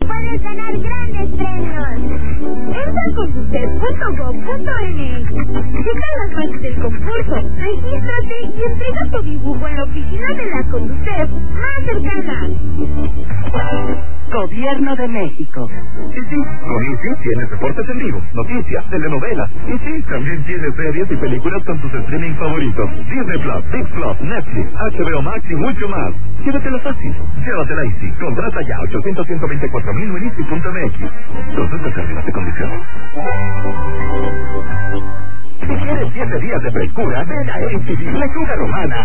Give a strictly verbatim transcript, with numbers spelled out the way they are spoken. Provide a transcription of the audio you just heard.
puedes ganar grandes premios. Entra a conducef punto gob punto ene. Checa las bases del concurso, regístrate y entrega tu dibujo en la oficina de la Conducef más cercana. Gobierno de México. Y sí, con Easy tienes reportes en vivo, noticias, telenovelas. Y sí, también tienes series y películas con tus streaming favoritos. Disney Plus, Big Plus, Netflix, H B O Max y mucho más. Llévatela fácil. Llévatela Easy. Contrata ya ochocientos, ciento veinticuatro mil en easy punto m x. Consulta términos y condiciones. Si quieres siete días de frescura, ven a A C D, Lechuga Romana.